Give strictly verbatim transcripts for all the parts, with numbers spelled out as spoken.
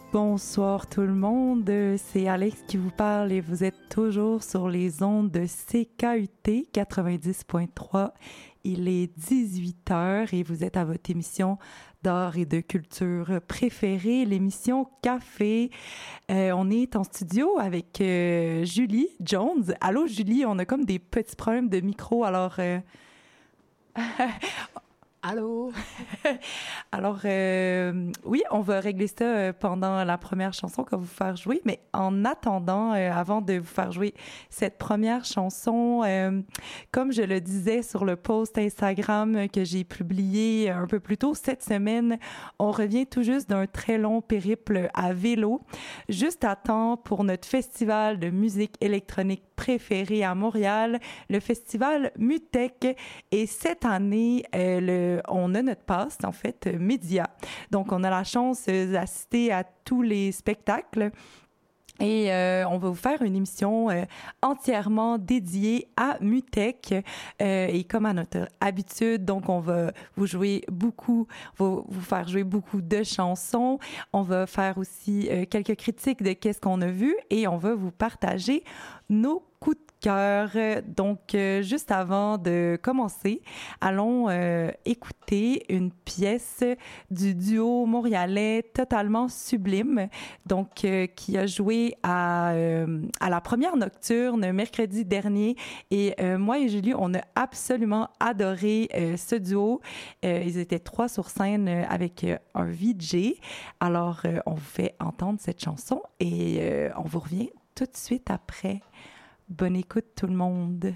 Bonsoir tout le monde, c'est Alex qui vous parle et vous êtes toujours sur les ondes de C K U T quatre-vingt-dix point trois. Il est dix-huit heures et vous êtes à votre émission d'art et de culture préférée, l'émission Café. Euh, on est en studio avec euh, Julie Jones. Allô Julie, on a comme des petits problèmes de micro, alors... Euh... Allô? Alors, euh, oui, on va régler ça euh, pendant la première chanson qu'on va vous faire jouer, mais en attendant, euh, avant de vous faire jouer cette première chanson, euh, comme je le disais sur le post Instagram que j'ai publié un peu plus tôt cette semaine, on revient tout juste d'un très long périple à vélo, juste à temps pour notre festival de musique électronique préféré à Montréal, le festival Mutech. Et cette année, euh, le, on a notre passe, en fait, média. Donc, on a la chance d'assister à tous les spectacles. Et euh, on va vous faire une émission euh, entièrement dédiée à Mutech. Euh, et comme à notre habitude, donc on va vous jouer beaucoup, on va vous faire jouer beaucoup de chansons. On va faire aussi euh, quelques critiques de qu'est-ce qu'on a vu et on va vous partager nos coups de cœur. Donc, euh, juste avant de commencer, allons euh, écouter une pièce du duo montréalais Totalement Sublime, donc euh, qui a joué à, euh, à la première nocturne mercredi dernier. Et euh, moi et Julie, on a absolument adoré euh, ce duo. Euh, ils étaient trois sur scène euh, avec euh, un V J. Alors, euh, on vous fait entendre cette chanson et euh, on vous revient tout de suite après. Bonne écoute tout le monde.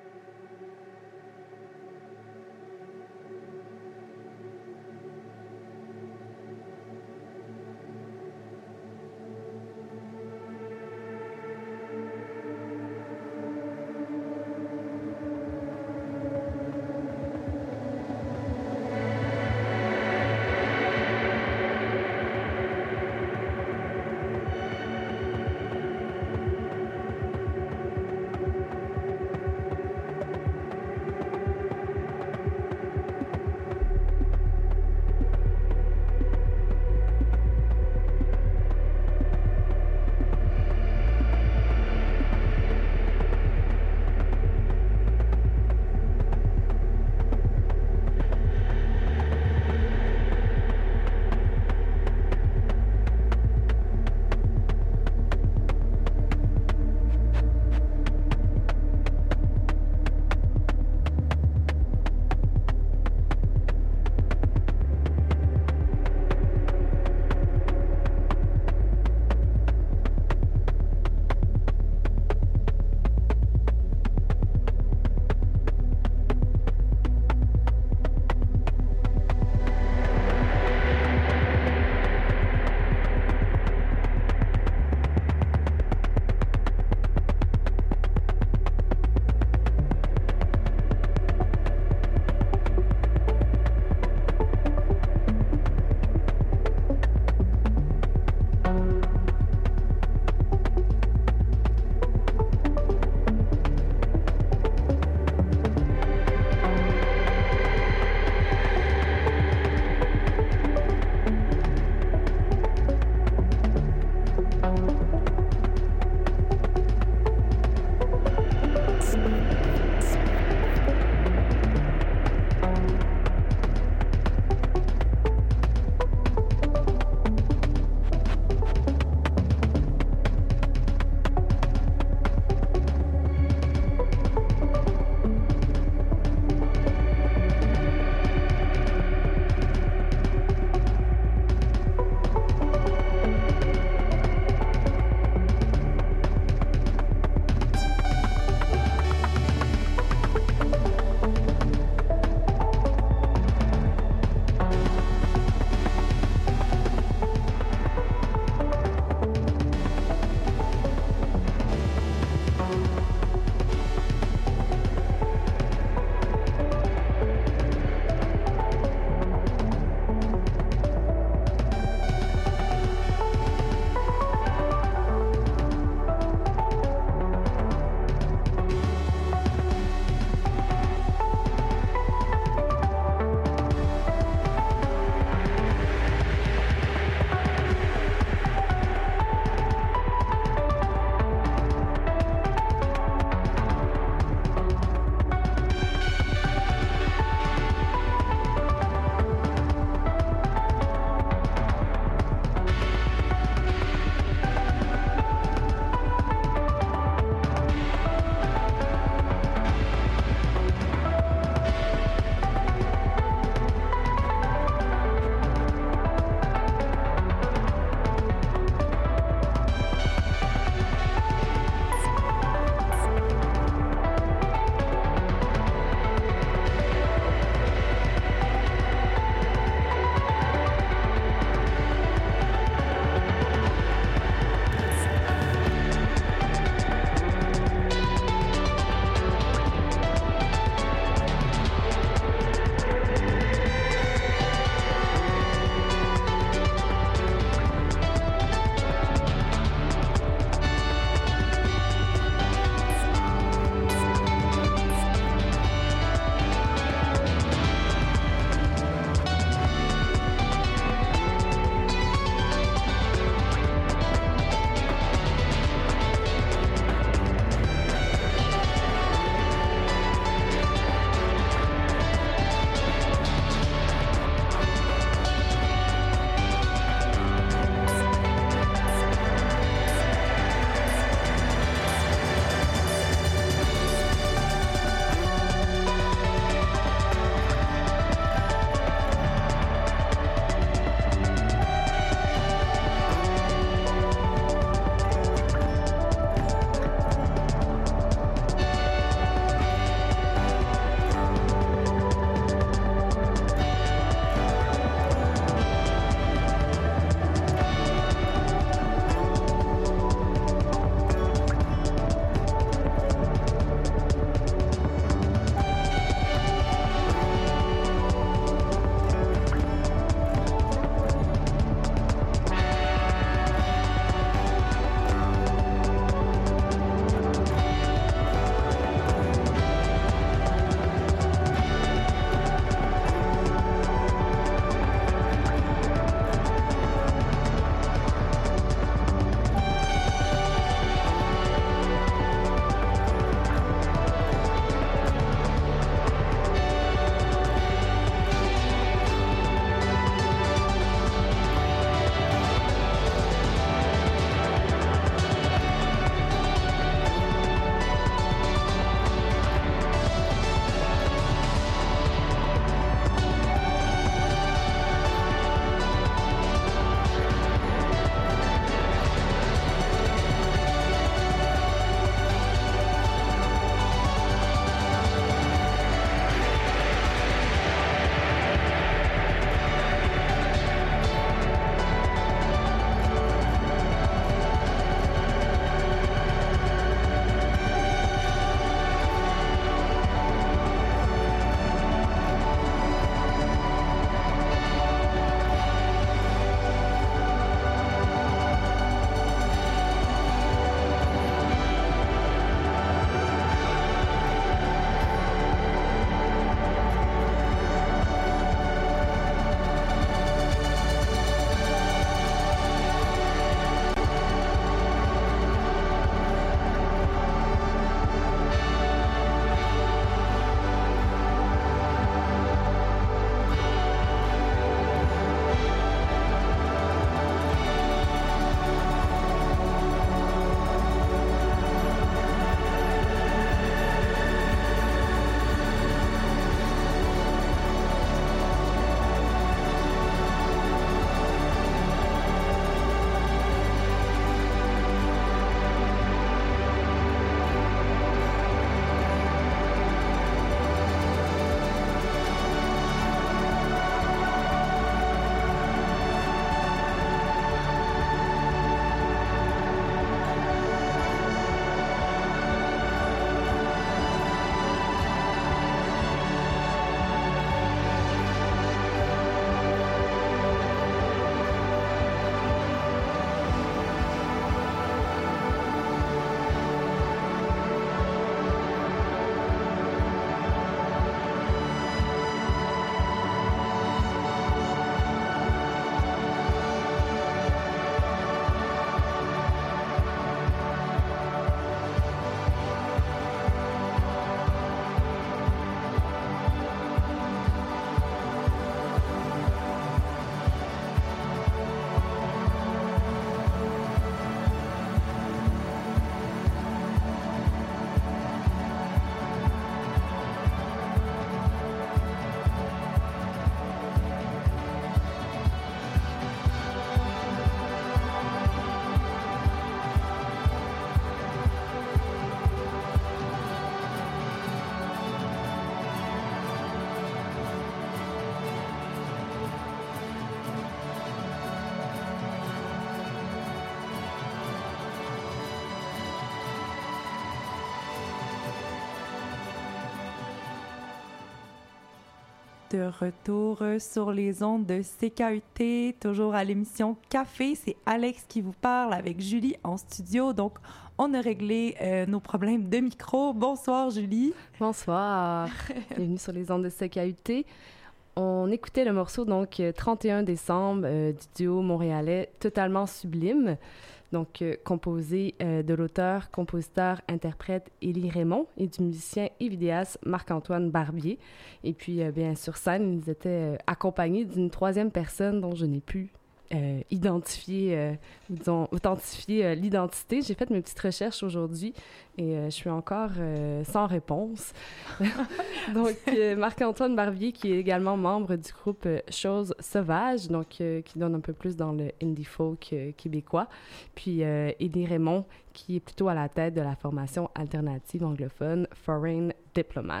de retour sur les ondes de C K U T, toujours à l'émission Café. C'est Alex qui vous parle avec Julie en studio. Donc, on a réglé euh, nos problèmes de micro. Bonsoir, Julie. Bonsoir. Bienvenue sur les ondes de C K U T. On écoutait le morceau, donc, trente et un décembre, euh, du duo montréalais Totalement Sublime. Donc, euh, composé euh, de l'auteur, compositeur, interprète Élie Raymond et du musicien et vidéaste Marc-Antoine Barbier. Et puis, euh, bien, sur scène, ils étaient euh, accompagnés d'une troisième personne dont je n'ai pu euh, identifier, euh, ou disons, authentifier euh, l'identité. J'ai fait mes petites recherches aujourd'hui et euh, je suis encore euh, sans réponse. Donc, euh, Marc-Antoine Barbier, qui est également membre du groupe euh, Choses Sauvages, donc euh, qui donne un peu plus dans le indie folk euh, québécois. Puis, euh, Élie Raymond, qui est plutôt à la tête de la formation alternative anglophone Foreign Diplomats.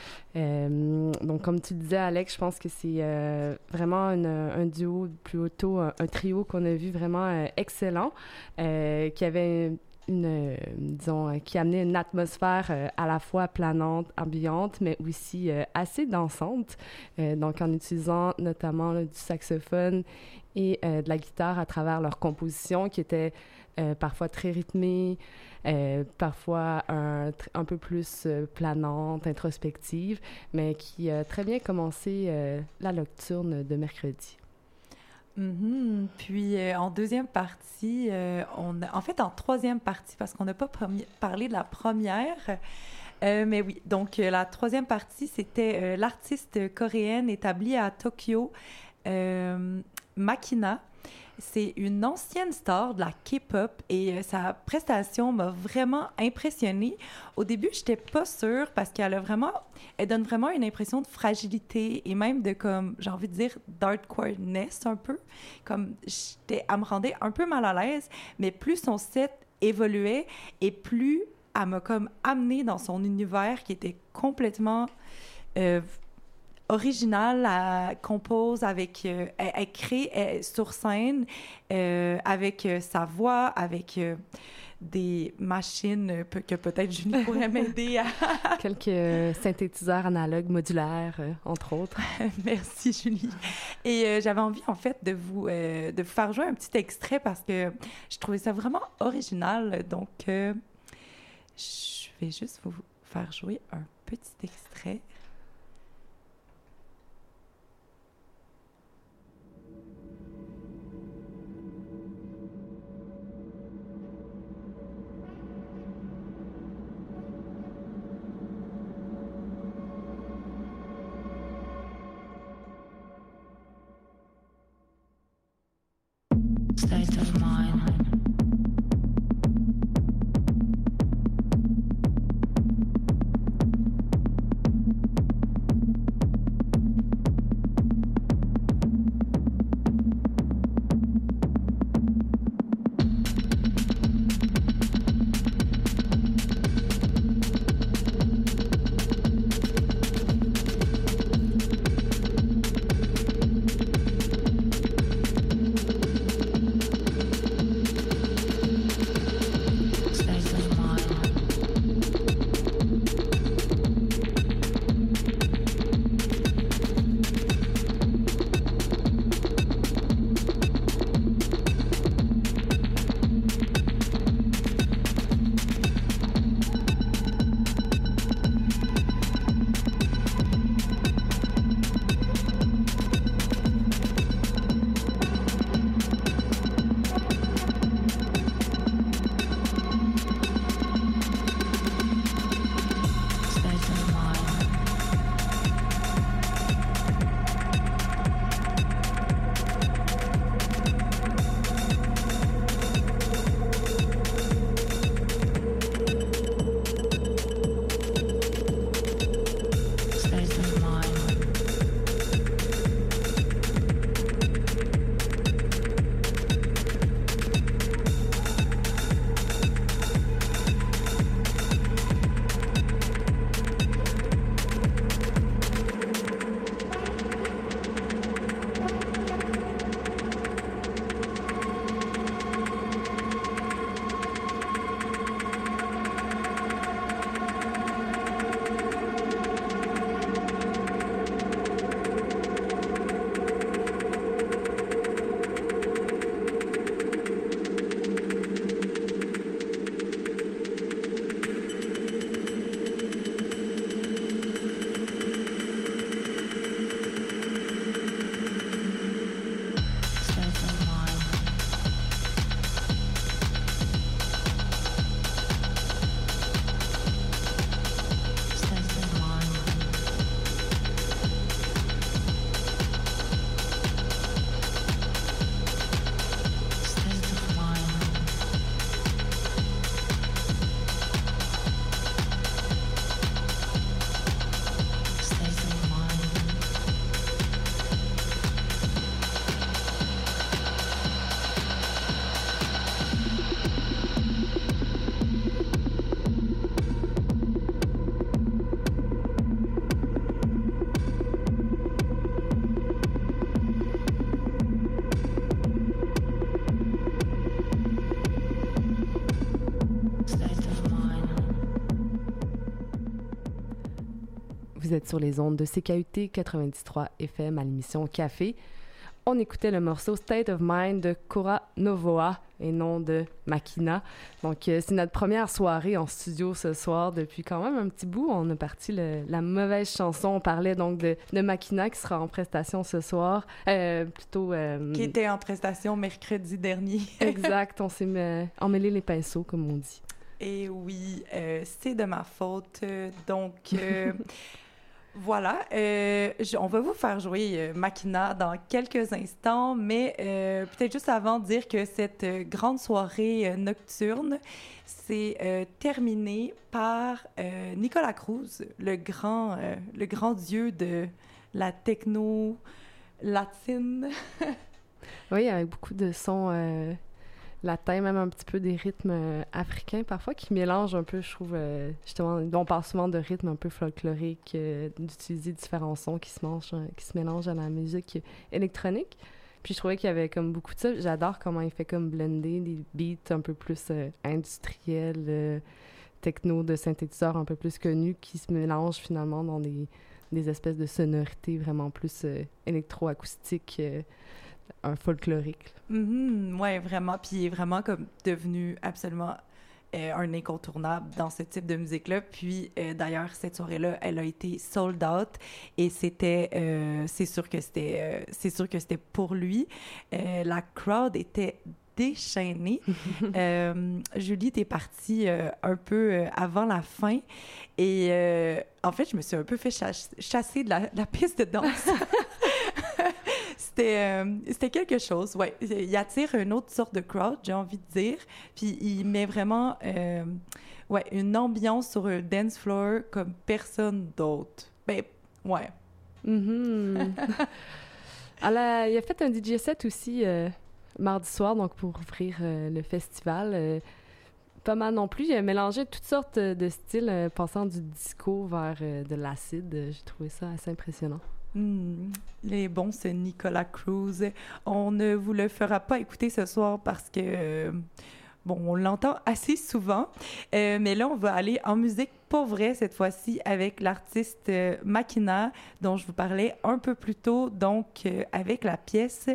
Euh, donc, comme tu disais, Alex, je pense que c'est euh, vraiment une, un duo, plutôt un, un trio qu'on a vu vraiment euh, excellent, euh, qui avait une, euh, disons, euh, qui amenait une atmosphère euh, à la fois planante, ambiante, mais aussi euh, assez dansante. Euh, donc, en utilisant notamment là, du saxophone et euh, de la guitare à travers leur composition, qui était euh, parfois très rythmée, euh, parfois un, un peu plus euh, planante, introspective, mais qui a très bien commencé euh, la nocturne de mercredi. Mm-hmm. Puis euh, en deuxième partie, euh, on a, en fait en troisième partie, parce qu'on n'a pas promi- parlé de la première, euh, mais oui, donc euh, la troisième partie, c'était euh, l'artiste coréenne établie à Tokyo, euh, Makina. C'est une ancienne star de la K-pop et euh, sa prestation m'a vraiment impressionnée. Au début, j'étais pas sûre parce qu'elle a vraiment, elle donne vraiment une impression de fragilité et même de comme, j'ai envie de dire, d'hardcoreness un peu. Comme, j'étais, elle me rendait un peu mal à l'aise, mais plus son set évoluait et plus elle m'a comme amenée dans son univers qui était complètement euh, original, elle compose avec, euh, elle, elle crée elle, sur scène euh, avec euh, sa voix, avec euh, des machines euh, que peut-être Julie pourrait m'aider à... Quelques euh, synthétiseurs analogues modulaires, euh, entre autres. Merci, Julie. Et euh, j'avais envie, en fait, de vous, euh, de vous faire jouer un petit extrait parce que je trouvais ça vraiment original. Donc, euh, je vais juste vous faire jouer un petit extrait. State of mind. Vous êtes sur les ondes de C K U T quatre-vingt-dix trois F M à l'émission Café. On écoutait le morceau State of Mind de Cora Novoa et non de Makina. Donc, euh, c'est notre première soirée en studio ce soir depuis quand même un petit bout. On a parti le, la mauvaise chanson. On parlait donc de, de Makina qui sera en prestation ce soir. Euh, plutôt... Euh, qui était en prestation mercredi dernier. Exact. On s'est met, emmêlé les pinceaux, comme on dit. Et oui, euh, c'est de ma faute. Donc... Euh, Voilà, euh, je, on va vous faire jouer euh, Makina dans quelques instants, mais euh, peut-être juste avant de dire que cette euh, grande soirée euh, nocturne s'est euh, terminée par euh, Nicolas Cruz, le grand, euh, le grand dieu de la techno latine. Oui, avec beaucoup de sons euh, latins, même un petit peu des rythmes euh, africains parfois, qui mélangent un peu, je trouve, euh, justement, on parle souvent de rythmes un peu folkloriques, euh, d'utiliser différents sons qui se, mangent, euh, qui se mélangent à la musique électronique. Puis je trouvais qu'il y avait comme beaucoup de ça. J'adore comment il fait comme blender des beats un peu plus euh, industriels, euh, techno, de synthétiseurs un peu plus connus, qui se mélangent finalement dans des, des espèces de sonorités vraiment plus euh, électroacoustiques, euh, un folklorique. Mm-hmm, ouais, vraiment. Puis il est vraiment comme devenu absolument euh, un incontournable dans ce type de musique-là. Puis euh, d'ailleurs, cette soirée-là, elle a été sold out et c'était, euh, c'est sûr que c'était, euh, c'est sûr que c'était pour lui. Euh, la crowd était déchaînée. euh, Julie, t'es partie euh, un peu euh, avant la fin et euh, en fait, je me suis un peu fait chas- chasser de la, de la piste de danse. C'était, euh, c'était quelque chose, ouais. Il attire une autre sorte de crowd, j'ai envie de dire. Puis il met vraiment euh, ouais, une ambiance sur un dance floor comme personne d'autre. Ben, ouais. Mm-hmm. Alors, il a fait un D J set aussi euh, mardi soir, donc pour ouvrir euh, le festival. Euh, pas mal non plus. Il a mélangé toutes sortes de styles, euh, passant du disco vers euh, de l'acide. J'ai trouvé ça assez impressionnant. Mmh, les bons, c'est Nicolas Cruz. On ne vous le fera pas écouter ce soir parce que, euh, bon, on l'entend assez souvent. Euh, mais là, on va aller en musique pour vrai cette fois-ci avec l'artiste euh, Makina, dont je vous parlais un peu plus tôt, donc euh, avec la pièce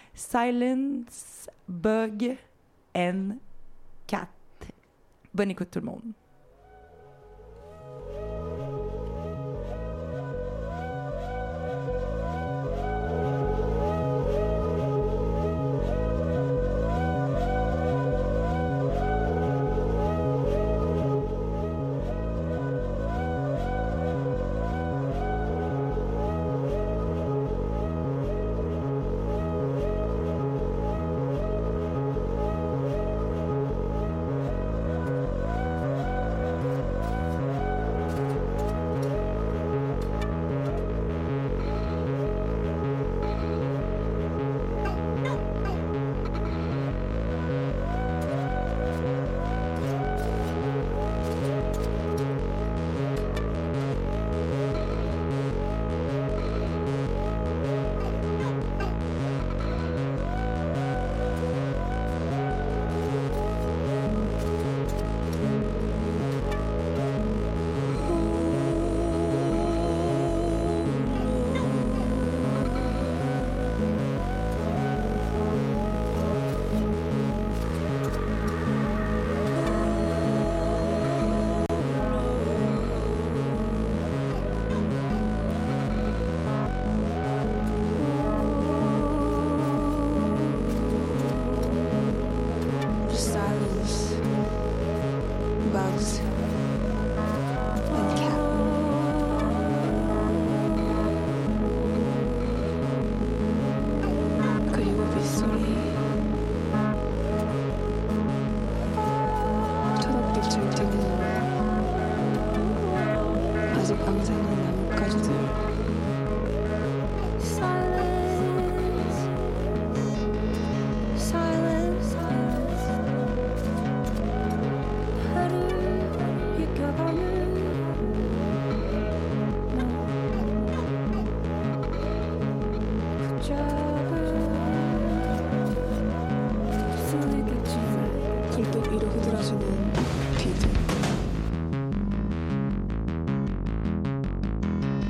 Silence, Bug and Cat. Bonne écoute tout le monde. 흔들어주는 비트.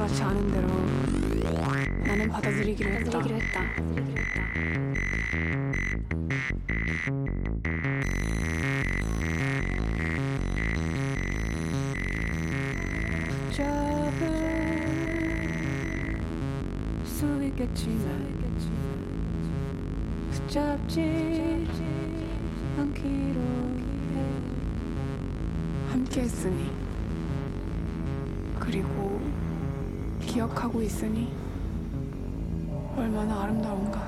그렇지 않은 대로 나는 받아들이기로 했다. 붙잡을 수 있겠지만 붙잡지 않기로 해. 함께 했으니 그리고 기억하고 있으니 얼마나 아름다운가.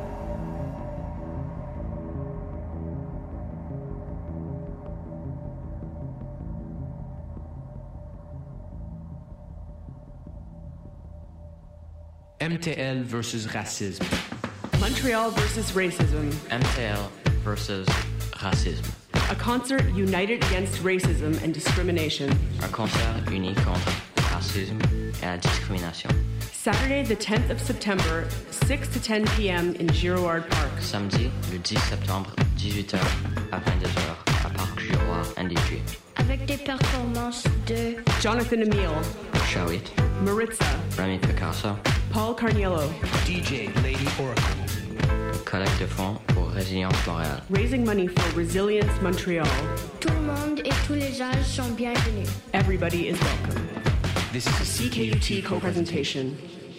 M T L versus racisme. Montreal versus racism. M T L versus racisme. A concert united against racism and discrimination. Un concert uni contre le racisme et la discrimination. Saturday the tenth of September, six to ten p.m. in Girouard Park. Samedi, le dix septembre, dix-huit heures à vingt-deux heures à Parc Girouard, N D G. Avec des performances de Jonathan Emile, Shawit, Maritza, Remy Picasso, Paul Carniello, D J Lady Oracle. Collecte de fonds pour Résilience Montréal. raising money for Resilience Montreal. tout le monde et tous les âges sont bienvenus. Everybody is welcome. This is a C K U T co-presentation.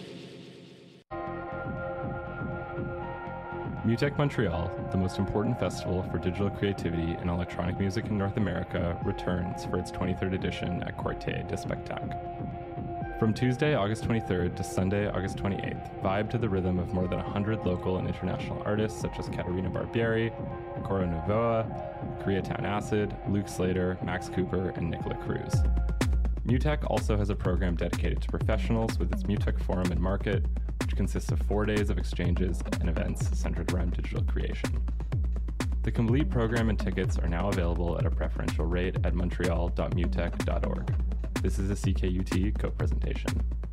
MUTEC Montreal, the most important festival for digital creativity and electronic music in North America, returns for its twenty-third edition at Quartier de Spectacle. From Tuesday, August twenty-third to Sunday, August twenty-eighth, vibe to the rhythm of more than one hundred local and international artists such as Katerina Barbieri, Coro Novoa, Koreatown Acid, Luke Slater, Max Cooper, and Nicola Cruz. MUTEC also has a program dedicated to professionals with its MUTEC Forum and Market, which consists of four days of exchanges and events centered around digital creation. The complete program and tickets are now available at a preferential rate at montreal dot mutec dot org. This is a C K U T co-presentation.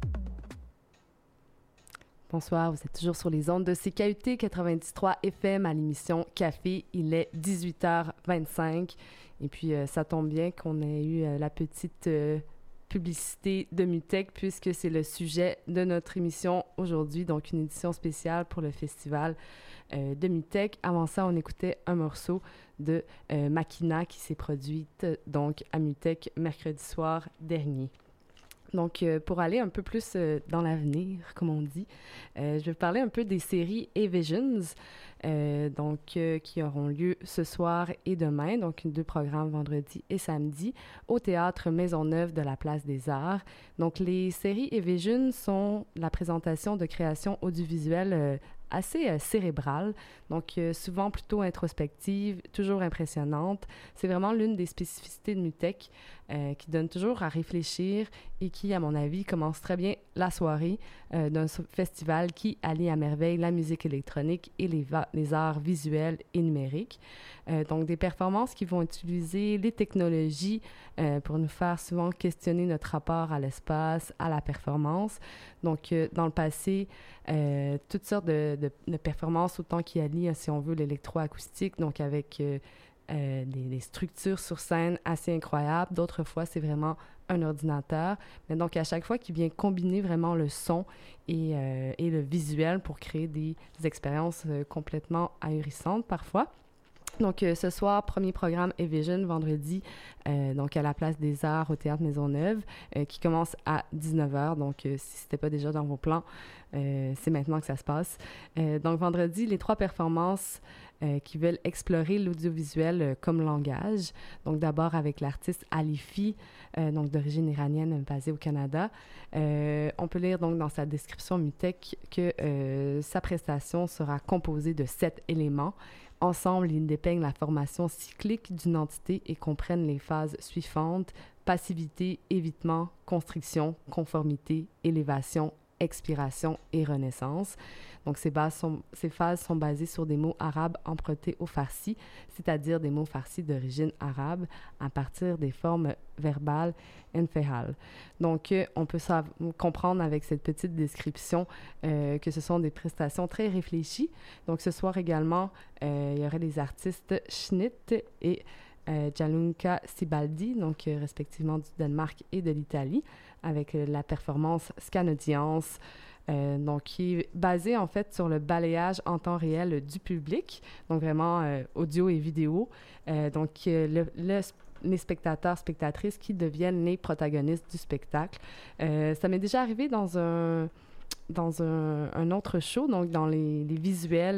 Bonsoir, vous êtes toujours sur les ondes de C K U T quatre-vingt-dix trois F M à l'émission Café. Il est dix-huit heures vingt-cinq et puis euh, ça tombe bien qu'on ait eu euh, la petite euh, publicité de MUTEC puisque c'est le sujet de notre émission aujourd'hui, donc une édition spéciale pour le festival euh, de MUTEC. Avant ça, on écoutait un morceau de euh, Makina qui s'est produite donc à MUTEC mercredi soir dernier. Donc, euh, pour aller un peu plus euh, dans l'avenir, comme on dit, euh, je vais parler un peu des séries A-Visions, euh, donc, euh, qui auront lieu ce soir et demain, donc deux programmes vendredi et samedi, au Théâtre Maisonneuve de la Place des Arts. Donc, les séries A-Visions sont la présentation de créations audiovisuelles euh, assez euh, cérébrale, donc euh, souvent plutôt introspective, toujours impressionnante. C'est vraiment l'une des spécificités de MUTEC euh, qui donne toujours à réfléchir et qui, à mon avis, commence très bien la soirée euh, d'un festival qui allie à merveille la musique électronique et les, va- les arts visuels et numériques. Euh, donc, des performances qui vont utiliser les technologies euh, pour nous faire souvent questionner notre rapport à l'espace, à la performance. Donc, euh, dans le passé, euh, toutes sortes de, de, de performances, autant qui allient, si on veut, l'électroacoustique, donc avec euh, euh, des, des structures sur scène assez incroyables. D'autres fois, c'est vraiment un ordinateur. Mais donc, à chaque fois, qui vient combiner vraiment le son et, euh, et le visuel pour créer des, des expériences euh, complètement ahurissantes parfois. Donc, euh, ce soir, premier programme A-Vision, vendredi, euh, donc à la Place des Arts au Théâtre Maisonneuve, euh, qui commence à dix-neuf heures. Donc, euh, si ce n'était pas déjà dans vos plans, euh, c'est maintenant que ça se passe. Euh, donc, vendredi, les trois performances euh, qui veulent explorer l'audiovisuel euh, comme langage. Donc, d'abord avec l'artiste Alifi, euh, donc d'origine iranienne basée au Canada. Euh, on peut lire donc dans sa description MUTEC que euh, sa prestation sera composée de sept éléments. Ensemble, ils dépeignent la formation cyclique d'une entité et comprennent les phases suivantes: passivité, évitement, constriction, conformité, élévation, expiration et renaissance. Donc, ces, bases sont, ces phases sont basées sur des mots arabes empruntés au farsi, c'est-à-dire des mots farsis d'origine arabe, à partir des formes verbales enfehal. Donc, euh, on peut sav- comprendre avec cette petite description euh, que ce sont des prestations très réfléchies. Donc, ce soir également, euh, il y aurait les artistes Schnitt et euh, Gianluca Sibaldi, donc euh, respectivement du Danemark et de l'Italie, avec euh, la performance Scan Audience, euh, donc qui est basée en fait sur le balayage en temps réel du public, donc vraiment euh, audio et vidéo. Euh, donc euh, le, le les spectateurs, spectatrices qui deviennent les protagonistes du spectacle. Euh, ça m'est déjà arrivé dans un, dans un, un autre show, donc dans les, les visuels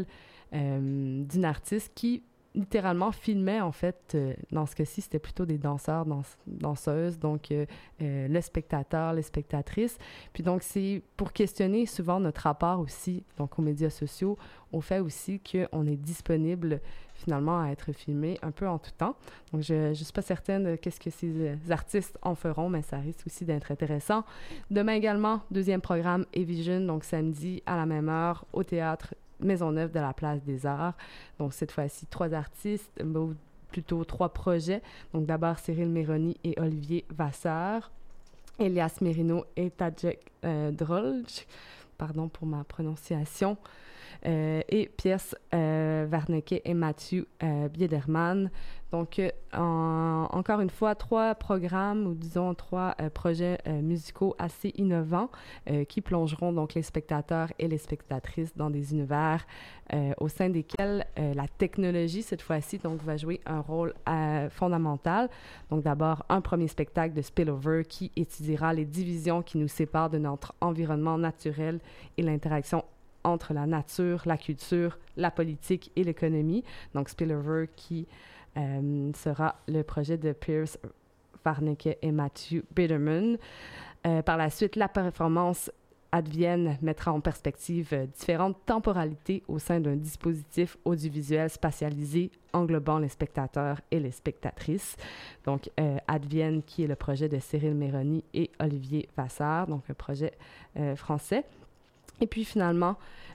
euh, d'une artiste qui littéralement filmait, en fait, euh, dans ce cas-ci, c'était plutôt des danseurs, dans, danseuses, donc euh, euh, le spectateur, les spectatrices. Puis donc, c'est pour questionner souvent notre rapport aussi, donc aux médias sociaux, au fait aussi qu'on est disponible finalement à être filmé un peu en tout temps. Donc, je ne suis pas certaine de qu'est-ce que ces euh, artistes en feront, mais ça risque aussi d'être intéressant. Demain également, deuxième programme Evision, donc samedi à la même heure au théâtre Maisonneuve de la Place des Arts. Donc, cette fois-ci, trois artistes, ou plutôt trois projets. Donc, d'abord, Cyril Méroni et Olivier Vasseur, Elias Merino et Tadjek euh, Drolj, pardon pour ma prononciation, euh, et Piers euh, Warneke et Mathieu euh, Biederman. Donc, euh, en, encore une fois, trois programmes, ou disons trois euh, projets euh, musicaux assez innovants euh, qui plongeront donc les spectateurs et les spectatrices dans des univers euh, au sein desquels euh, la technologie, cette fois-ci, donc, va jouer un rôle euh, fondamental. Donc, d'abord, un premier spectacle de Spillover qui étudiera les divisions qui nous séparent de notre environnement naturel et l'interaction entre la nature, la culture, la politique et l'économie. Donc, Spillover qui euh, sera le projet de Piers Warneke et Matthew Biederman. Euh, par la suite, la performance advienne mettra en perspective euh, différentes temporalités au sein d'un dispositif audiovisuel spatialisé englobant les spectateurs et les spectatrices. Donc, euh, Advienne, qui est le projet de Cyril Méroni et Olivier Vasseur, donc un projet euh, français. Et puis finalement,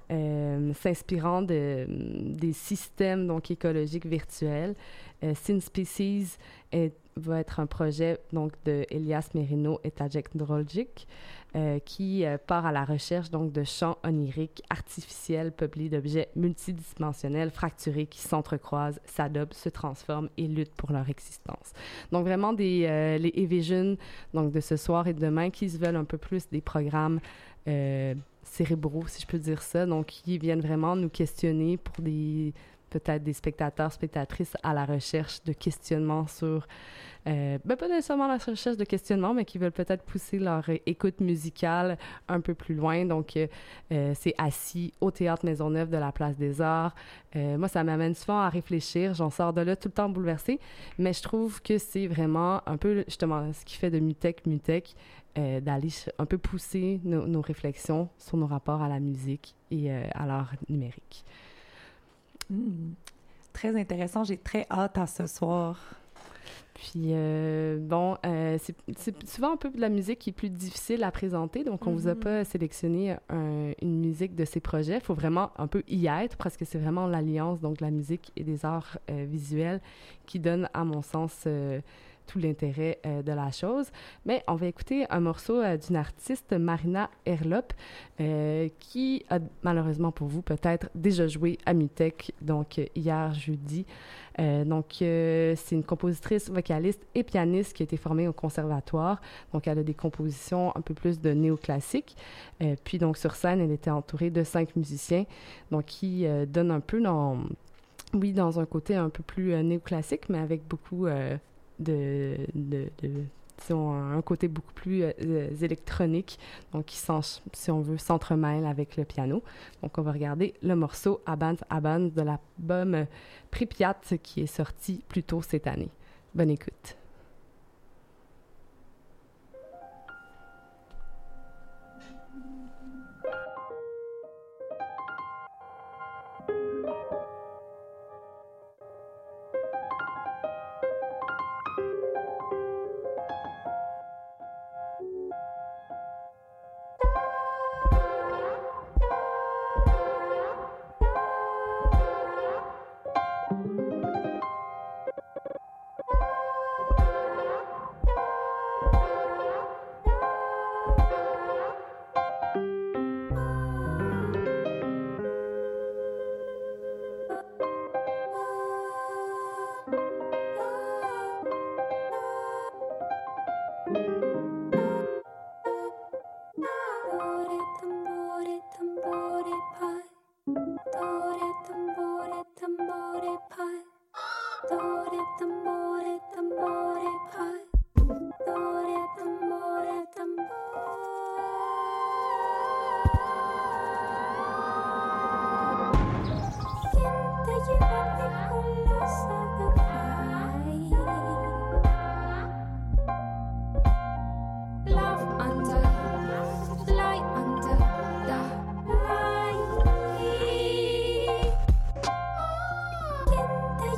euh, s'inspirant de, des systèmes donc, écologiques virtuels, euh, SynSpecies est, va être un projet donc, de Elias Merino et Tadjek Droljic euh, qui euh, part à la recherche donc, de champs oniriques artificiels peuplés d'objets multidimensionnels fracturés qui s'entrecroisent, s'adoptent, se transforment et luttent pour leur existence. Donc vraiment des, euh, les Evision donc, de ce soir et de demain qui se veulent un peu plus des programmes euh, cérébraux, si je peux dire ça, donc qui viennent vraiment nous questionner pour des peut-être des spectateurs, spectatrices à la recherche de questionnements sur, euh, ben pas nécessairement la recherche de questionnements, mais qui veulent peut-être pousser leur euh, écoute musicale un peu plus loin. Donc, euh, euh, c'est assis au Théâtre Maisonneuve de la Place des Arts. Euh, moi, ça m'amène souvent à réfléchir. J'en sors de là tout le temps bouleversée, mais je trouve que c'est vraiment un peu, justement, ce qui fait de Mutech, Mutech, euh, d'aller un peu pousser nos, nos réflexions sur nos rapports à la musique et euh, à l'art numérique. Mmh. Très intéressant. J'ai très hâte à ce soir. Puis, euh, bon, euh, c'est, c'est souvent un peu de la musique qui est plus difficile à présenter. Donc, on ne mm-hmm. vous a pas sélectionné un, une musique de ces projets. Il faut vraiment un peu y être parce que c'est vraiment l'alliance donc, de la musique et des arts euh, visuels qui donne, à mon sens, euh, tout l'intérêt euh, de la chose. Mais on va écouter un morceau euh, d'une artiste, Marina Herlop, euh, qui a malheureusement pour vous peut-être déjà joué à Mutech, donc euh, hier jeudi. Euh, donc, euh, c'est une compositrice, vocaliste et pianiste qui a été formée au conservatoire. Donc, elle a des compositions un peu plus de néoclassique. Euh, puis, donc, sur scène, elle était entourée de cinq musiciens, donc qui euh, donnent un peu dans, oui, dans un côté un peu plus euh, néoclassique, mais avec beaucoup euh, de, de, de disons, un côté beaucoup plus euh, électronique, donc qui, si on veut, s'entremêle avec le piano. Donc, on va regarder le morceau Abans Abans de l'album Pripyat qui est sorti plus tôt cette année. Bonne écoute.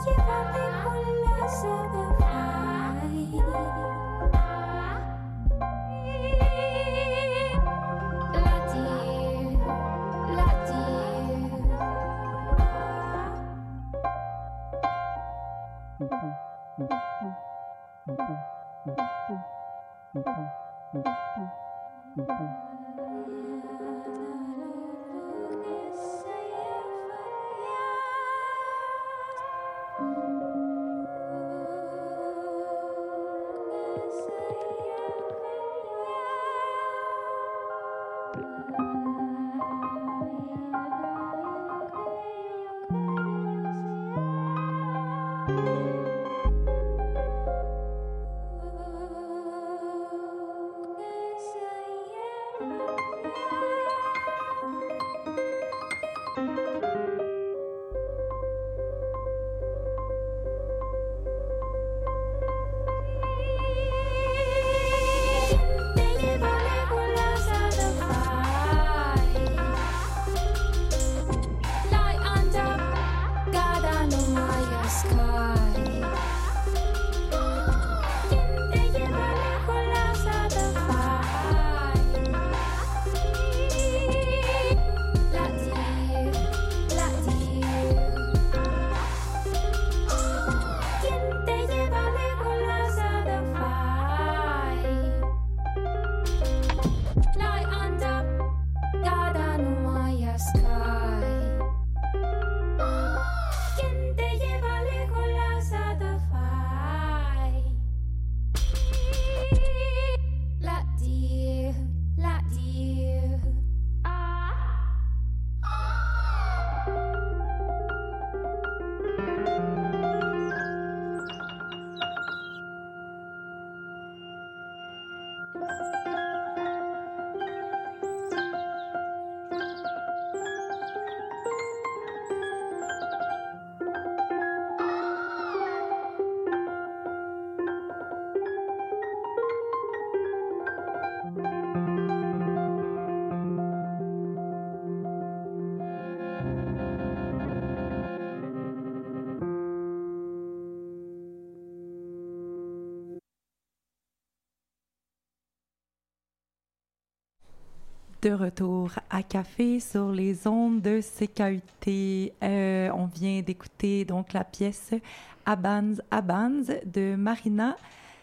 De retour à Café sur les ondes de C K U T. Euh, on vient d'écouter donc la pièce Abans Abans de Marina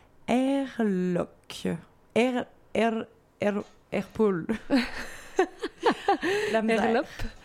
Erlock. Er, er, er, Erpoul. La misère.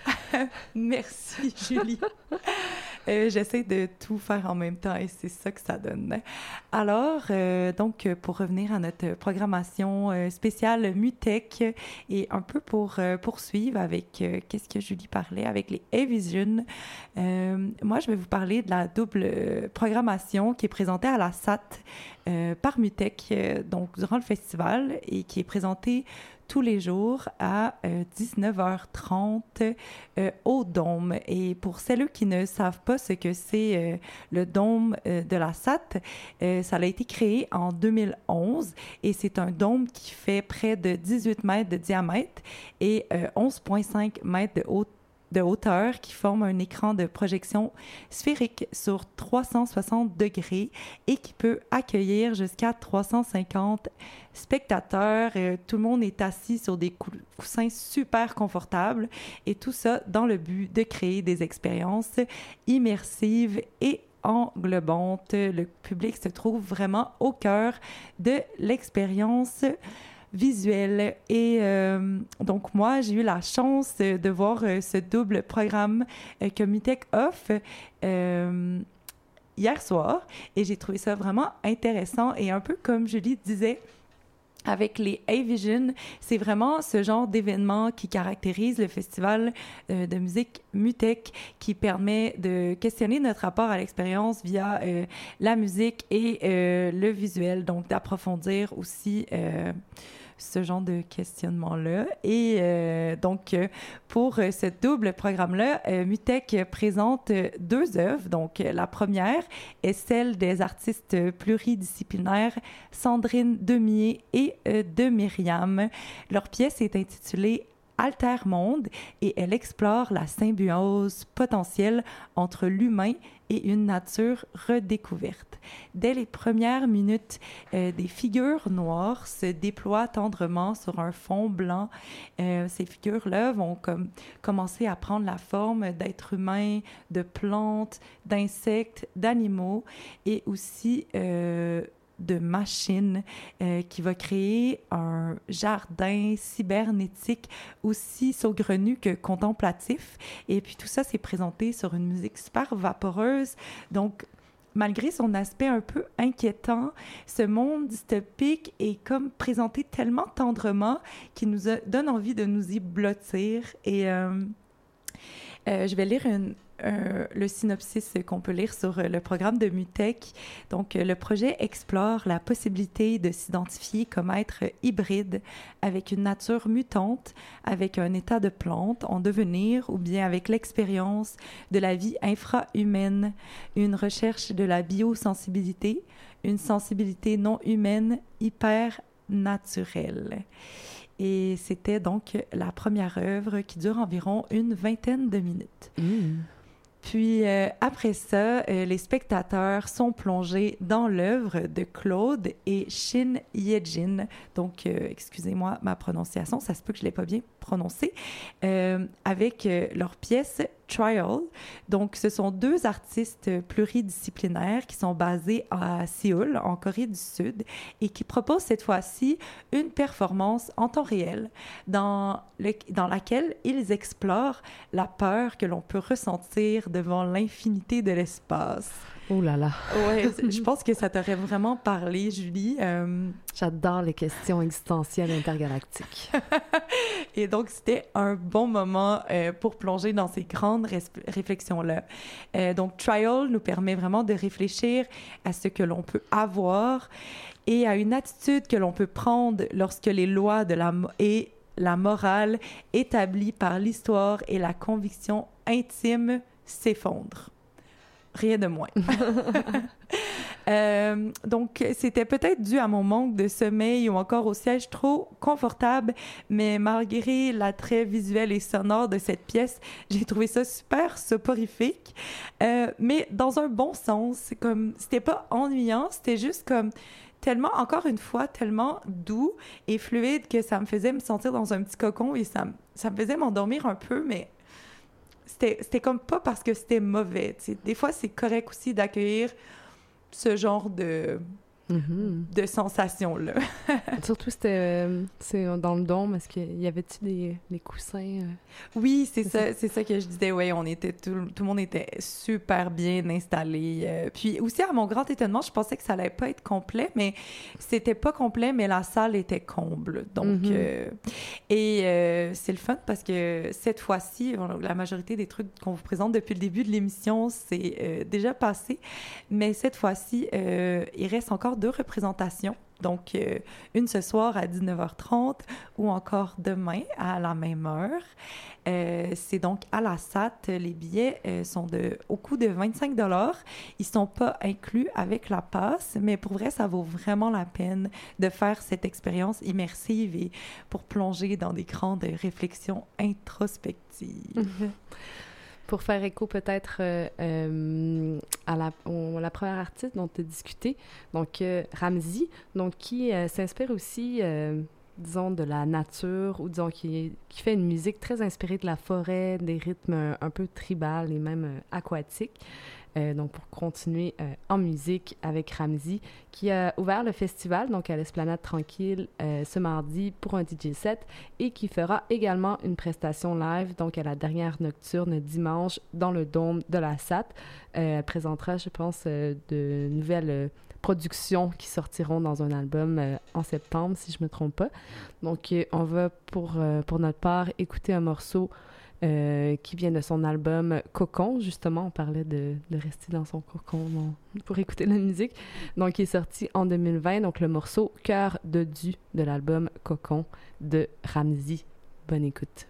Merci, Julie. Euh, j'essaie de tout faire en même temps et c'est ça que ça donne. Alors, euh, donc, pour revenir à notre programmation euh, spéciale MUTEC et un peu pour euh, poursuivre avec euh, qu'est-ce que Julie parlait, avec les A-Vision, euh, moi, je vais vous parler de la double programmation qui est présentée à la S A T euh, par MUTEC, euh, donc durant le festival et qui est présentée tous les jours à euh, dix-neuf heures trente euh, au Dôme. Et pour celles qui ne savent pas ce que c'est euh, le Dôme euh, de la S A T, euh, ça a été créé en deux mille onze et c'est un dôme qui fait près de dix-huit mètres de diamètre et euh, onze virgule cinq mètres de hauteur de hauteur qui forme un écran de projection sphérique sur trois cent soixante degrés et qui peut accueillir jusqu'à trois cent cinquante spectateurs. Euh, tout le monde est assis sur des coussins super confortables et tout ça dans le but de créer des expériences immersives et englobantes. Le public se trouve vraiment au cœur de l'expérience visuel. Et euh, donc, moi, j'ai eu la chance de, de voir euh, ce double programme euh, que MUTEC offre euh, hier soir. Et j'ai trouvé ça vraiment intéressant. Et un peu comme Julie disait, avec les A-Vision, c'est vraiment ce genre d'événement qui caractérise le festival euh, de musique MUTEC, qui permet de questionner notre rapport à l'expérience via euh, la musique et euh, le visuel, donc d'approfondir aussi euh, ce genre de questionnement-là. Et euh, donc, euh, pour euh, ce double programme-là, euh, MUTEC présente euh, deux œuvres. Donc, euh, la première est celle des artistes pluridisciplinaires Sandrine Demier et euh, de Myriam. Leur pièce est intitulée altermonde et elle explore la symbiose potentielle entre l'humain et une nature redécouverte. Dès les premières minutes, euh, des figures noires se déploient tendrement sur un fond blanc. Euh, ces figures-là vont comme commencer à prendre la forme d'êtres humains, de plantes, d'insectes, d'animaux et aussi euh, de machines euh, qui va créer un jardin cybernétique aussi saugrenu que contemplatif. Et puis tout ça, c'est présenté sur une musique super vaporeuse. Donc, malgré son aspect un peu inquiétant, ce monde dystopique est comme présenté tellement tendrement qu'il nous a, donne envie de nous y blottir. Et euh, euh, je vais lire une Euh, le synopsis qu'on peut lire sur euh, le programme de MUTEC. Donc, euh, le projet explore la possibilité de s'identifier comme être hybride avec une nature mutante, avec un état de plante en devenir ou bien avec l'expérience de la vie infra-humaine, une recherche de la biosensibilité, une sensibilité non humaine hyper naturelle. Et c'était donc la première œuvre qui dure environ une vingtaine de minutes. Mmh. Puis, euh, après ça, euh, les spectateurs sont plongés dans l'œuvre de Claude et Shin Ye-jin. Donc, euh, excusez-moi ma prononciation, ça se peut que je ne l'ai pas bien prononcé, euh, avec euh, leur pièce Trial. Donc, ce sont deux artistes pluridisciplinaires qui sont basés à Séoul, en Corée du Sud, et qui proposent cette fois-ci une performance en temps réel dans, le, dans laquelle ils explorent la peur que l'on peut ressentir devant l'infinité de l'espace. Oh là là! Ouais, je pense que ça t'aurait vraiment parlé, Julie. Euh... J'adore les questions existentielles intergalactiques. Et donc, c'était un bon moment euh, pour plonger dans ces grandes res- réflexions-là. Euh, donc, Trial nous permet vraiment de réfléchir à ce que l'on peut avoir et à une attitude que l'on peut prendre lorsque les lois de la mo- et la morale établies par l'histoire et la conviction intime s'effondrent. Rien de moins. euh, donc, c'était peut-être dû à mon manque de sommeil ou encore au siège trop confortable, mais malgré l'attrait visuel et sonore de cette pièce, j'ai trouvé ça super soporifique, euh, mais dans un bon sens. C'est comme, c'était pas ennuyant, c'était juste comme tellement, encore une fois, tellement doux et fluide que ça me faisait me sentir dans un petit cocon et ça, ça me faisait m'endormir un peu, mais C'était, c'était comme pas parce que c'était mauvais. T'sais. Des fois, c'est correct aussi d'accueillir ce genre de, mm-hmm. de sensations-là. Surtout, c'était euh, c'est dans le dôme. Est-ce qu'il y avait-tu des, des coussins? Euh... Oui, c'est, c'est ça, ça, c'est ça que je disais. Oui, on était, tout, tout le monde était super bien installé. Euh, puis aussi, à mon grand étonnement, je pensais que ça allait pas être complet, mais c'était pas complet, mais la salle était comble. Donc, mm-hmm. euh, et euh, c'est le fun parce que cette fois-ci, la majorité des trucs qu'on vous présente depuis le début de l'émission, c'est euh, déjà passé. Mais cette fois-ci, euh, il reste encore deux représentations. Donc, euh, une ce soir à dix-neuf heures trente ou encore demain à la même heure. Euh, c'est donc à la S A T. Les billets euh, sont de, au coût de vingt-cinq dollars. Ils ne sont pas inclus avec la passe, mais pour vrai, ça vaut vraiment la peine de faire cette expérience immersive et pour plonger dans des grandes réflexions introspectives. Mm-hmm. Pour faire écho peut-être euh, euh, à la, on, la première artiste dont tu as discuté, donc euh, Ramzy, donc qui euh, s'inspire aussi, euh, disons, de la nature, ou disons, qui, qui fait une musique très inspirée de la forêt, des rythmes un, un peu tribales et même euh, aquatiques. Euh, donc, pour continuer euh, en musique avec Ramzy, qui a ouvert le festival, donc à l'Esplanade Tranquille, euh, ce mardi pour un D J set, et qui fera également une prestation live, donc à la dernière nocturne dimanche, dans le dôme de la S A T. Euh, elle présentera, je pense, euh, de nouvelles euh, productions qui sortiront dans un album euh, en septembre, si je ne me trompe pas. Donc, euh, on va, pour, euh, pour notre part, écouter un morceau Euh, qui vient de son album Cocon. Justement, on parlait de, de rester dans son cocon bon, pour écouter la musique. Donc, il est sorti en deux mille vingt, donc le morceau « Cœur de Du » de l'album Cocon de Ramzy. Bonne écoute.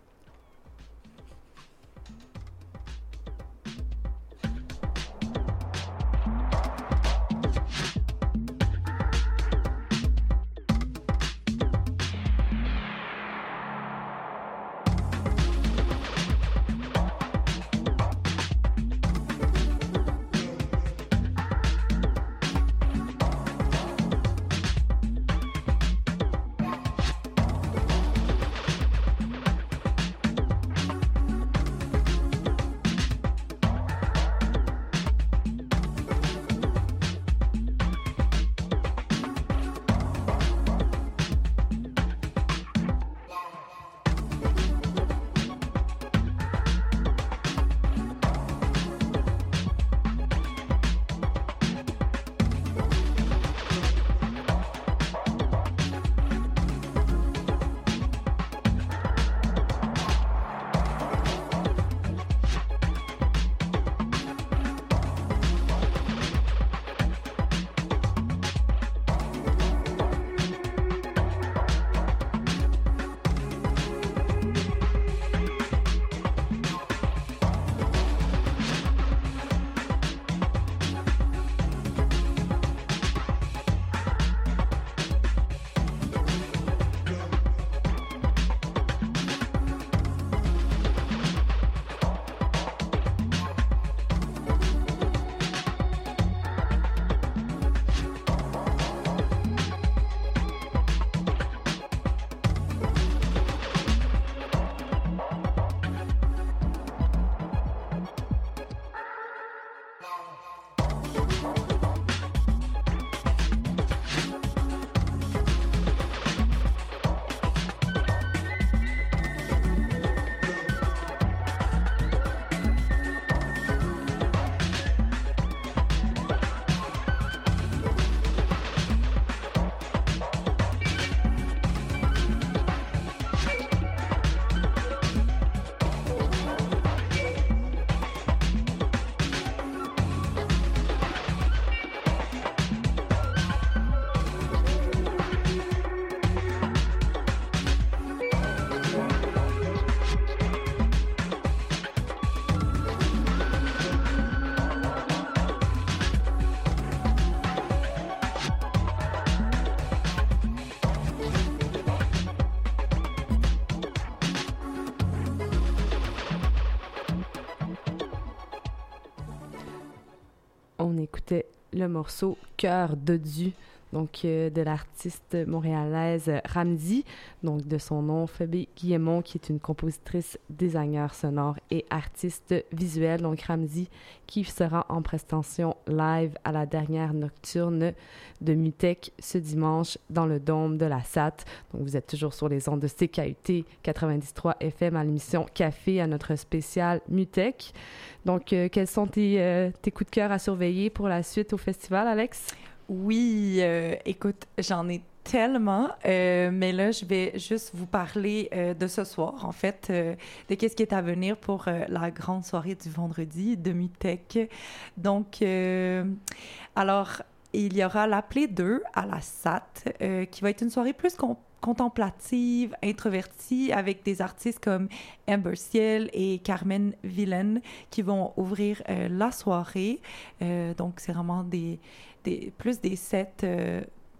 on écoutait le morceau « Cœur dodu », donc euh, de l'artiste montréalaise Ramzy, donc de son nom Phoebe Guillemont, qui est une compositrice, designer sonore et artiste visuelle. Donc Ramzy qui sera en prestation live à la dernière nocturne de Mutech ce dimanche dans le Dôme de la S A T. Donc vous êtes toujours sur les ondes de C K U T quatre-vingt-dix trois F M à l'émission Café, à notre spécial Mutech. Donc euh, quels sont tes, euh, tes coups de cœur à surveiller pour la suite au festival, Alex? Oui, euh, écoute, j'en ai tellement, euh, mais là, je vais juste vous parler euh, de ce soir, en fait, euh, de qu'est-ce qui est à venir pour euh, la grande soirée du vendredi de Mutech. Donc, euh, alors, il y aura l'appelé deux à la S A T, euh, qui va être une soirée plus com- contemplative, introvertie, avec des artistes comme Amber Ciel et Carmen Villaine qui vont ouvrir euh, la soirée. Euh, donc, c'est vraiment des, des, plus des sets euh,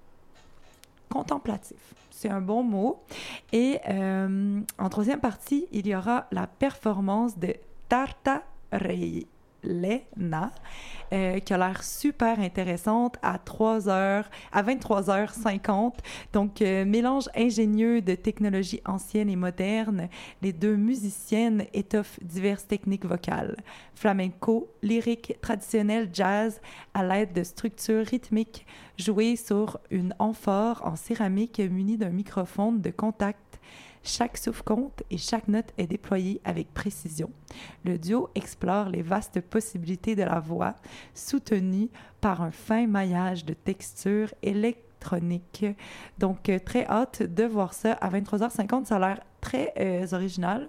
contemplatifs. C'est un bon mot. Et euh, en troisième partie, il y aura la performance de Tarta Rey. Lena, euh, qui a l'air super intéressante à trois heures, à vingt-trois heures cinquante. Donc, euh, mélange ingénieux de technologies anciennes et modernes. Les deux musiciennes étoffent diverses techniques vocales. Flamenco, lyrique, traditionnel, jazz, à l'aide de structures rythmiques jouées sur une amphore en céramique munie d'un microphone de contact. Chaque souffle compte et chaque note est déployée avec précision. Le duo explore les vastes possibilités de la voix, soutenue par un fin maillage de textures électroniques. Donc, euh, très hâte de voir ça à vingt-trois heures cinquante. Ça a l'air très euh, original.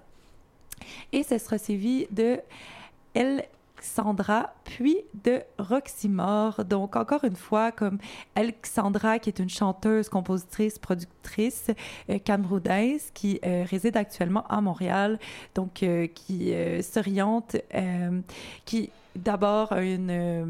Et ce sera suivi de El Alexandra, puis de Roxymore. Donc, encore une fois, comme Alexandra, qui est une chanteuse, compositrice, productrice euh, camerounaise qui euh, réside actuellement à Montréal, donc euh, qui euh, s'oriente, euh, qui d'abord a une... Euh,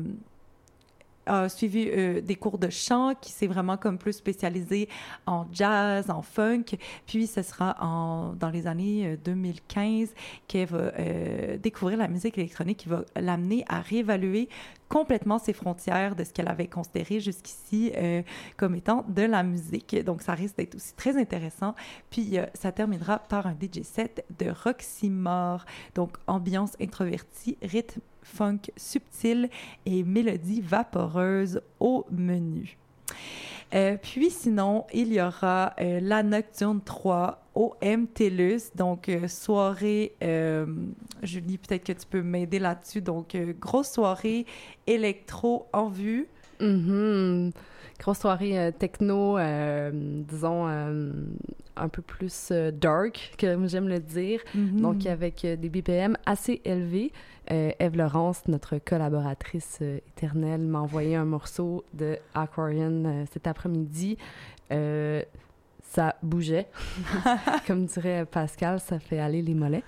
a suivi euh, des cours de chant qui s'est vraiment comme plus spécialisé en jazz, en funk. Puis ce sera en, dans les années deux mille quinze qu'elle va euh, découvrir la musique électronique qui va l'amener à réévaluer complètement ses frontières de ce qu'elle avait considéré jusqu'ici euh, comme étant de la musique. Donc, ça risque d'être aussi très intéressant. Puis, euh, ça terminera par un D J set de Roxymore. Donc, ambiance introvertie, rythme funk subtil et mélodie vaporeuse au menu. Euh, puis sinon, il y aura euh, la Nocturne trois au M T L U S, donc euh, soirée, euh, Julie, peut-être que tu peux m'aider là-dessus, donc euh, grosse soirée électro en vue. Mm-hmm. Grosse soirée euh, techno, euh, disons, euh, un peu plus euh, dark, comme j'aime le dire, mm-hmm. donc avec euh, des B P M assez élevés. Euh, Ève Laurence, notre collaboratrice euh, éternelle, m'a envoyé un morceau de Aquarian euh, cet après-midi. Euh, ça bougeait, comme dirait Pascal, ça fait aller les mollets.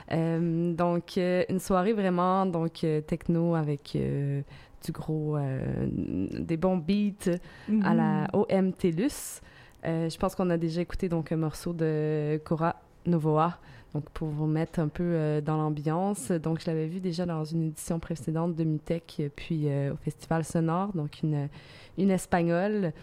Euh, donc, euh, une soirée vraiment donc euh, techno avec euh, du gros, euh, des bons beats mm-hmm. à la, au M T L U S. Euh, je pense qu'on a déjà écouté donc un morceau de Cora Novoa. Donc, pour vous mettre un peu euh, dans l'ambiance. Donc, je l'avais vu déjà dans une édition précédente de Mutech, puis euh, au Festival Sonore. Donc, une, une Espagnole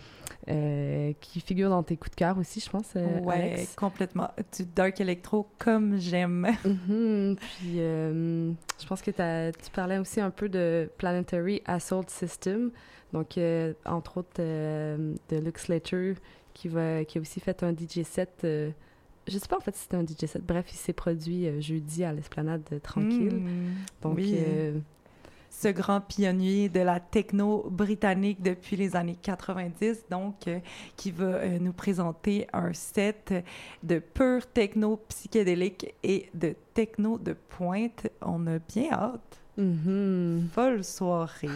euh, qui figure dans tes coups de cœur aussi, je pense, euh, ouais, Alex. Complètement. Du dark électro comme j'aime. Mm-hmm. Puis, euh, je pense que tu parlais aussi un peu de Planetary Assault System. Donc, euh, entre autres, euh, de Luke Slater, qui, va, qui a aussi fait un D J set... Euh, je ne sais pas en fait si c'était un D J set. Bref, il s'est produit euh, jeudi à l'Esplanade de Tranquille. Mmh, Donc, oui. euh, ce grand pionnier de la techno britannique depuis les années quatre-vingt-dix, donc, euh, qui va euh, nous présenter un set de pure techno psychédélique et de techno de pointe. On a bien hâte. Mm-hmm. Folle soirée.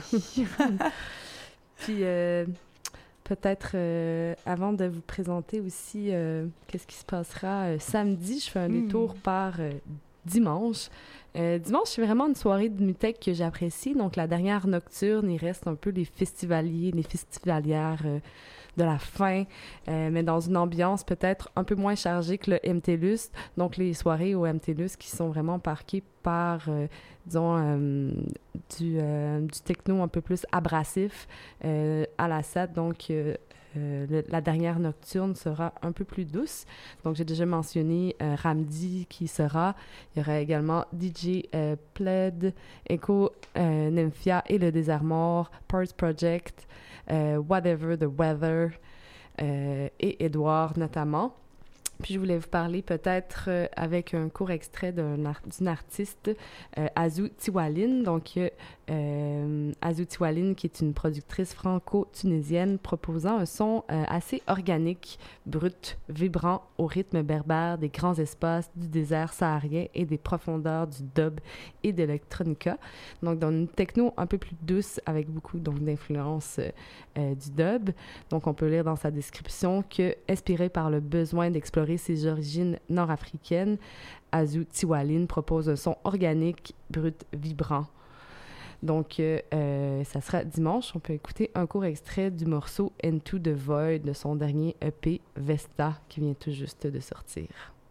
Puis... Euh... Peut-être, euh, avant de vous présenter aussi euh, qu'est-ce qui se passera euh, samedi, je fais un détour mmh. par euh, dimanche. Euh, dimanche, c'est vraiment une soirée de Mutech que j'apprécie. Donc, la dernière nocturne, il reste un peu les festivaliers, les festivalières euh, de la fin, euh, mais dans une ambiance peut-être un peu moins chargée que le MTLUS. Donc, les soirées au MTLUS qui sont vraiment marquées par, euh, disons, euh, du, euh, du techno un peu plus abrasif euh, à la S A T. Donc, euh, Euh, le, la dernière nocturne sera un peu plus douce. Donc, j'ai déjà mentionné euh, Ramdi qui sera. Il y aura également D J euh, Pled, Echo, euh, Nymphia et le Désarmor, Parts Project, euh, Whatever the Weather euh, et Edouard notamment. Puis je voulais vous parler peut-être euh, avec un court extrait d'un ar- d'une artiste, euh, Azou Tiwaline. Donc, euh, Azou Tiwaline, qui est une productrice franco-tunisienne proposant un son euh, assez organique, brut, vibrant, au rythme berbère des grands espaces du désert saharien et des profondeurs du dub et de l'électronica. Donc, dans une techno un peu plus douce avec beaucoup donc, d'influence euh, euh, du dub. Donc, on peut lire dans sa description que, inspirée par le besoin d'explorer ses origines nord-africaines, Azou Tiwaline propose un son organique, brut, vibrant. Donc, euh, euh, ça sera dimanche. On peut écouter un court extrait du morceau Into the Void de son dernier E P Vesta qui vient tout juste de sortir.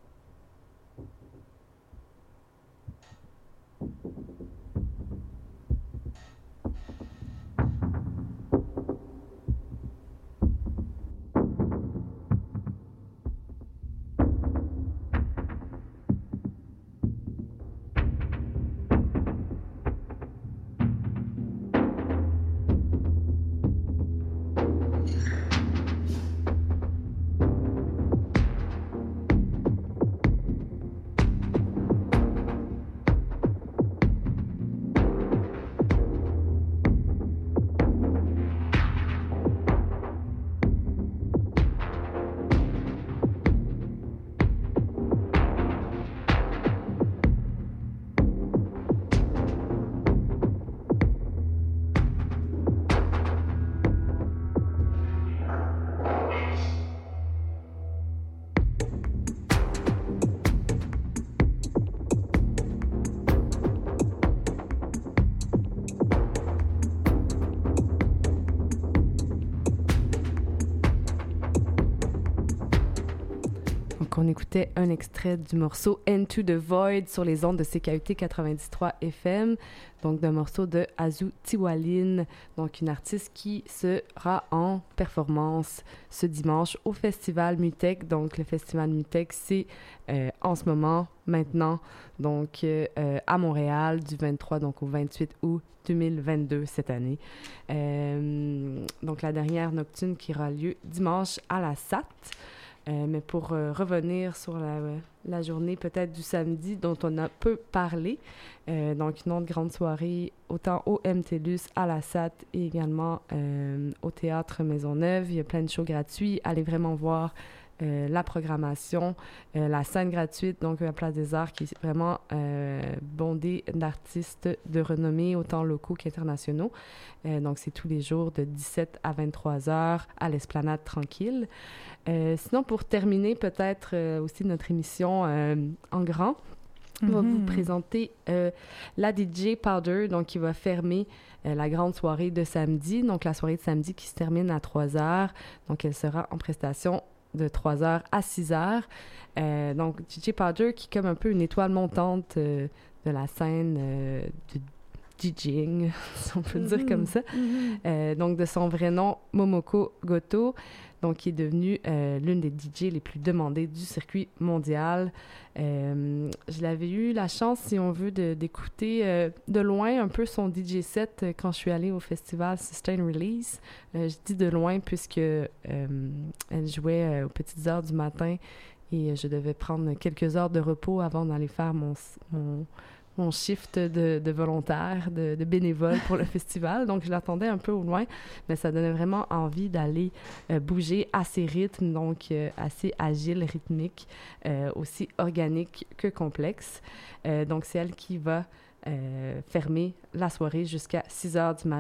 On écoutait un extrait du morceau Into the Void sur les ondes de C K U T quatre-vingt-dix trois F M, donc d'un morceau de Azou Tiwaline, donc une artiste qui sera en performance ce dimanche au Festival Mutech. Donc le Festival Mutech, c'est euh, en ce moment, maintenant, donc euh, à Montréal, du vingt-trois donc au vingt-huit août deux mille vingt-deux cette année. Euh, donc la dernière nocturne qui aura lieu dimanche à la S A T. Euh, mais pour euh, revenir sur la, la journée peut-être du samedi dont on a peu parlé, euh, donc une autre grande soirée autant au MTLUS, à la S A T et également euh, au Théâtre Maisonneuve. Il y a plein de shows gratuits. Allez vraiment voir euh, la programmation, euh, la scène gratuite, donc la Place des Arts qui est vraiment euh, bondée d'artistes de renommée, autant locaux qu'internationaux. Euh, donc c'est tous les jours de dix-sept à vingt-trois heures à l'Esplanade Tranquille. Euh, sinon, pour terminer peut-être euh, aussi notre émission euh, en grand, on va vous présenter euh, la D J Powder, donc qui va fermer euh, la grande soirée de samedi, donc la soirée de samedi qui se termine à trois heures. Donc, elle sera en prestation de trois heures à six heures. Euh, donc, D J Powder qui est comme un peu une étoile montante euh, de la scène euh, du DJing, si on peut mm-hmm. dire comme ça. Mm-hmm. Euh, donc, de son vrai nom, Momoko Goto, donc qui est devenue euh, l'une des D J les plus demandées du circuit mondial. Euh, je l'avais eu la chance, si on veut, de, d'écouter euh, de loin un peu son D J set euh, quand je suis allée au festival Sustain Release. Euh, je dis de loin puisque euh, elle jouait euh, aux petites heures du matin et je devais prendre quelques heures de repos avant d'aller faire mon... mon mon shift de, de volontaire, de, de bénévole pour le festival. Donc, je l'attendais un peu au loin, mais ça donnait vraiment envie d'aller euh, bouger à ses rythmes, donc euh, assez agile, rythmique, euh, aussi organique que complexe. Euh, donc, c'est elle qui va euh, fermer la soirée jusqu'à six heures du, ma-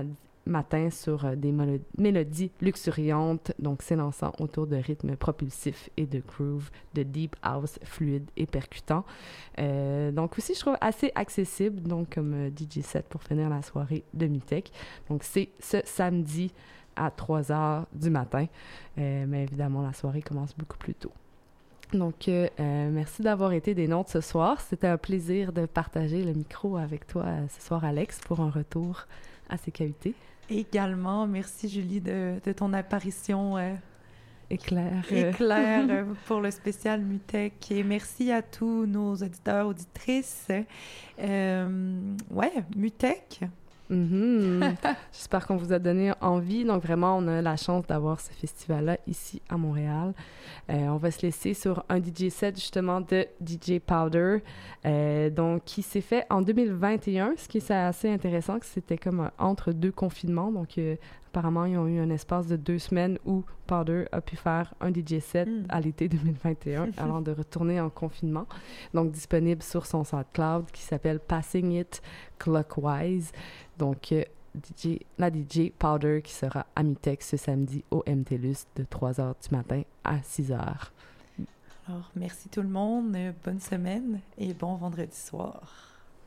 matin sur euh, des molo- mélodies luxuriantes, donc s'élançant autour de rythmes propulsifs et de grooves, de deep house fluide et percutant. Euh, donc aussi, je trouve assez accessible, donc comme euh, D J set pour finir la soirée de Mutech. Donc c'est ce samedi à trois heures du matin, euh, mais évidemment, la soirée commence beaucoup plus tôt. Donc, euh, euh, merci d'avoir été des nôtres ce soir. C'était un plaisir de partager le micro avec toi euh, ce soir, Alex, pour un retour à C K U T. Également, merci Julie de, de ton apparition euh, éclair, éclair euh, pour le spécial Mutech. Et merci à tous nos auditeurs, auditrices. Euh, ouais, Mutech. Mm-hmm. J'espère qu'on vous a donné envie. Donc vraiment, on a la chance d'avoir ce festival-là ici à Montréal. Euh, on va se laisser sur un D J set justement de D J Powder, euh, donc qui s'est fait en deux mille vingt et un. Ce qui est assez intéressant, que c'était comme un, entre deux confinements. Donc euh, apparemment, ils ont eu un espace de deux semaines où Powder a pu faire un D J set mm. à l'été deux mille vingt et un avant de retourner en confinement. Donc disponible sur son SoundCloud qui s'appelle Passing It Clockwise. Donc, euh, D J, la D J Powder qui sera à Mutech ce samedi au M T L U S de trois heures du matin à six heures. Alors, merci tout le monde, bonne semaine et bon vendredi soir.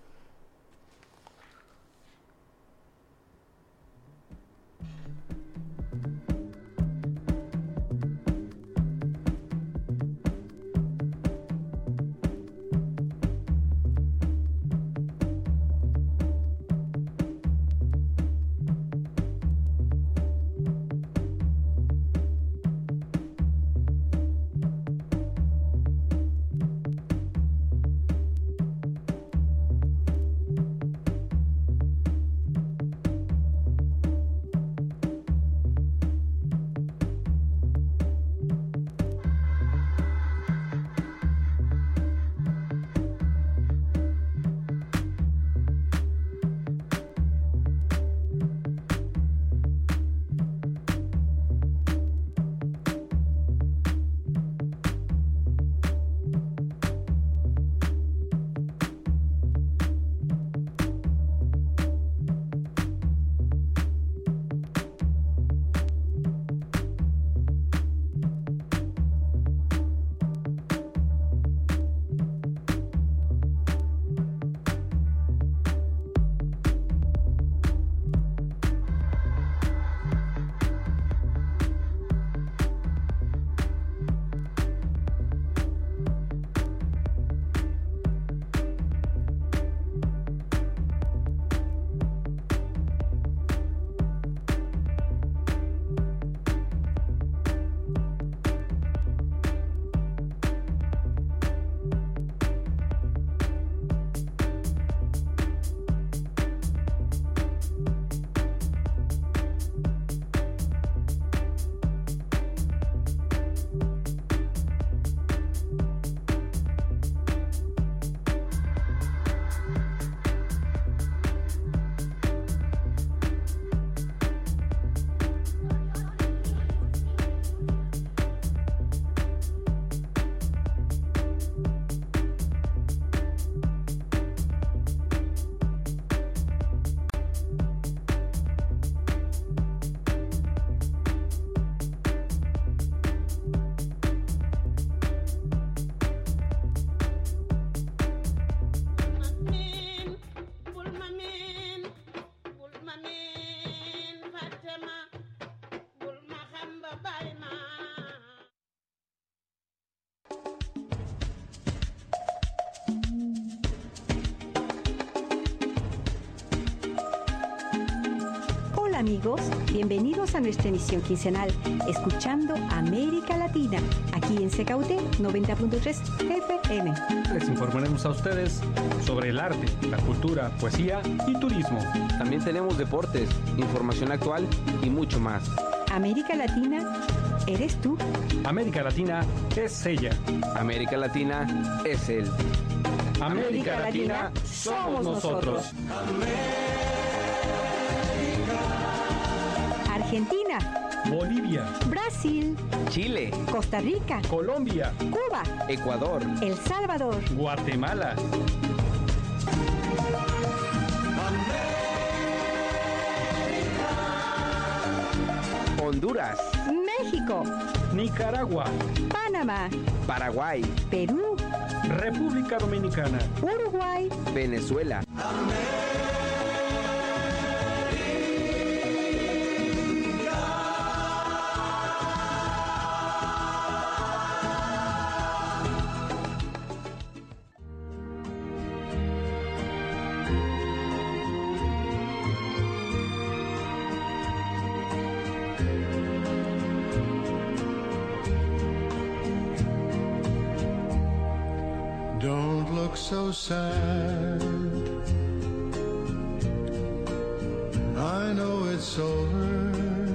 Hola amigos, bienvenidos a nuestra emisión quincenal, escuchando América Latina, aquí en C K U T noventa punto tres F M. Les informaremos a ustedes sobre el arte, la cultura, poesía y turismo. También tenemos deportes, información actual y mucho más. América Latina, ¿eres tú? América Latina es ella. América Latina es él. América, América Latina, Latina somos nosotros. Argentina, Bolivia, Brasil, Chile, Costa Rica, Colombia, Cuba, Ecuador, El Salvador, Guatemala. Honduras, México, Nicaragua, Panamá, Paraguay, Perú, República Dominicana, Uruguay, Venezuela. Don't look so sad. I know it's so